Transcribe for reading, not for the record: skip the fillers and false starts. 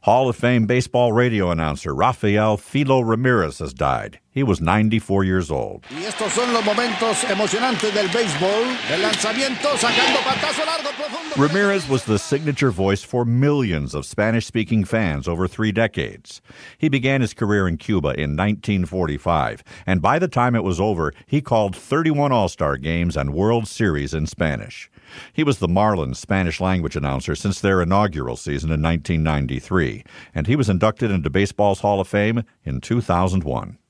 Hall of Fame baseball radio announcer Rafael Filo Ramirez has died. He was 94 years old. Y estos son los momentos emocionantes del béisbol, del lanzamiento, sacando patazo largo, profundo. Ramirez was the signature voice for millions of Spanish-speaking fans over 3 decades. He began his career in Cuba in 1945, and by the time it was over, he called 31 All-Star games and World Series in Spanish. He was the Marlins Spanish-language announcer since their inaugural season in 1993, and he was inducted into baseball's Hall of Fame in 2001.